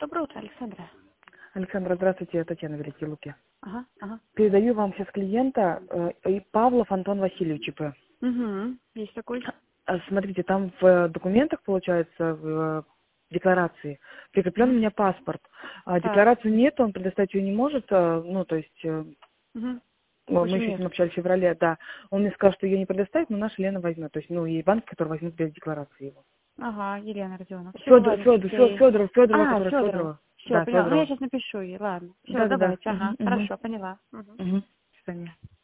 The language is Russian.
Доброе утро, Александра. Александра, здравствуйте, я Татьяна Великие Луки. Ага. Передаю вам сейчас клиента и Павлов Антон Васильевич ИП. Угу. Есть такой? Смотрите, там в документах, получается, в декларации прикреплен у меня паспорт. Так. Декларацию нет, он предоставить ее не может, ну, то есть, Угу. мы Очень еще с нет. ним общались в феврале, да. Он мне сказал, что ее не предоставит, но наша Лена возьмет. То есть, ну, и банк, который возьмет без декларации его. Ага, Елена Родионовна. Все, ладненько. Федорова, которая Федорова. Федорова. Все, Да, поняла. Ну, я Федорова. сейчас напишу ей, ладно. Все, Да. давайте, ага. Хорошо, поняла. Угу. До свидания.